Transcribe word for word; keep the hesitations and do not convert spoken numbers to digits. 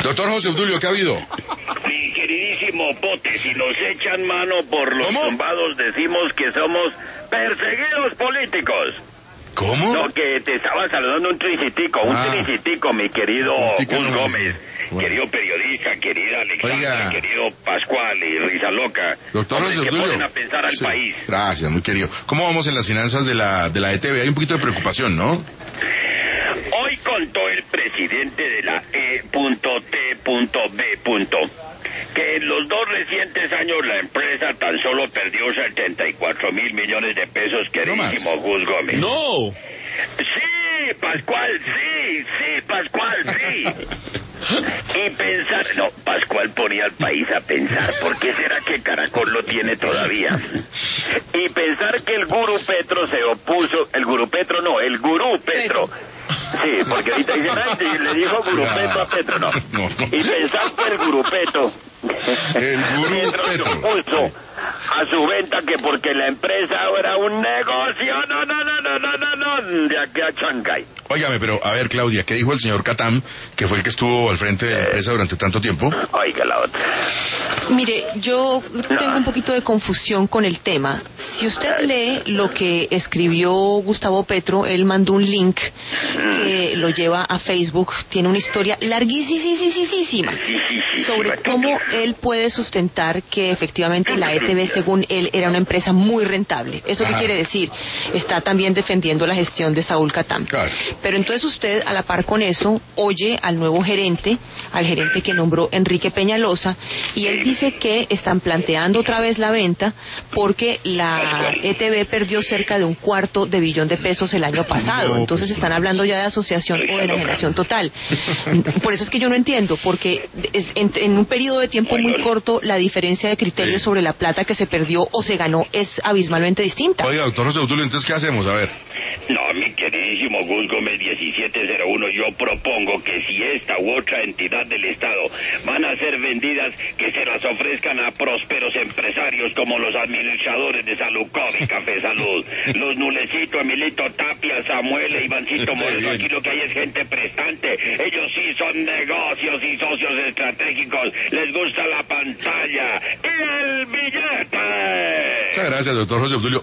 Doctor José Obdulio, ¿qué ha habido? Mi queridísimo Pote, si nos echan mano por los ¿Cómo? tumbados, decimos que somos perseguidos políticos. ¿Cómo? No, que te estaba saludando un tricitico, un Ah. tricitico, mi querido Tica Gus no me Gómez, dice. Bueno. querido periodista, querida Alexandra, Oiga. querido Pascual y Risa Loca. Doctor Hombres José que Obdulio. ponen a pensar al Sí. país. Gracias, muy querido. ¿Cómo vamos en las finanzas de la, de la E T V? Hay un poquito de preocupación, ¿no? Hoy contó el presidente de la E T B que en los dos recientes años la empresa tan solo perdió setenta y cuatro mil millones de pesos, queridísimo más. Gus Gómez. No. Sí, Pascual, sí, sí, Pascual, sí. Y pensar, no, Pascual ponía al país a pensar, ¿por qué será que Caracol lo tiene todavía? Y pensar que el Gurú Petro se opuso, el Gurú Petro no, el Gurú Petro. Sí, porque ahorita dicen, ay, le dijo Gurú Petro a Petro, no. No. Y pensar que el Gurú Petro, El Gurú Petro se Petro. opuso a su venta, que porque la empresa era un negocio, no, no, no, no, no, no, no, de aquí a Chancay. Óigame, pero a ver, Claudia, ¿qué dijo el señor Catam, que fue el que estuvo al frente de la empresa durante tanto tiempo? Oiga la otra. Mire, yo tengo un poquito de confusión con el tema. Si usted lee lo que escribió Gustavo Petro, él mandó un link que lo lleva a Facebook, tiene una historia larguísima sobre cómo él puede sustentar que efectivamente la E T V, según él, era una empresa muy rentable. ¿Eso qué Ajá. quiere decir? Está también defendiendo la gestión de Saúl Catam. Claro. Pero entonces usted, a la par con eso, oye al nuevo gerente, al gerente que nombró Enrique Peñalosa, y él dice que están planteando otra vez la venta porque la E T V perdió cerca de un cuarto de billón de pesos el año pasado. No, Entonces pues, están hablando ya de asociación o de enajenación total. Por eso es que yo no entiendo, porque es en, en un periodo de tiempo muy corto la diferencia de criterios Sí. sobre la plata que se perdió o se ganó es abismalmente distinta. Oiga, doctor José Obdulio, entonces, ¿qué hacemos? A ver. No, mi queridísimo Gus Gómez diecisiete cero uno, yo propongo que si esta u otra entidad del Estado van a ser vendidas, que se las ofrezcan a prósperos empresarios como los administradores de Salucov y Café Salud, los Nulecito, Emilito Tapia, Samuel e Ivancito Moreno. Aquí lo que hay es gente prestante. Ellos sí son negocios y socios estratégicos. Les gusta la pantalla y el billete. Muchas gracias, doctor José Obdulio.